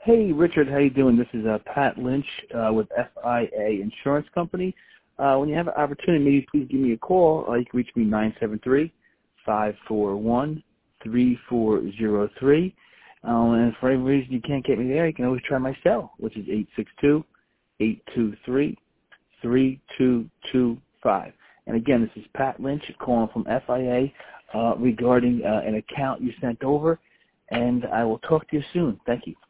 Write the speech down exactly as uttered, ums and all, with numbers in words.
Hey, Richard, how you doing? This is uh, Pat Lynch uh, with F I A Insurance Company. Uh, when you have an opportunity, maybe please give me a call. Uh, you can reach me nine seven three, five four one, three four zero three. Um, and for any reason you can't get me there, you can always try my cell, which is eight six two, eight two three, three two two five. And again, this is Pat Lynch calling from F I A uh, regarding uh, an account you sent over, and I will talk to you soon. Thank you.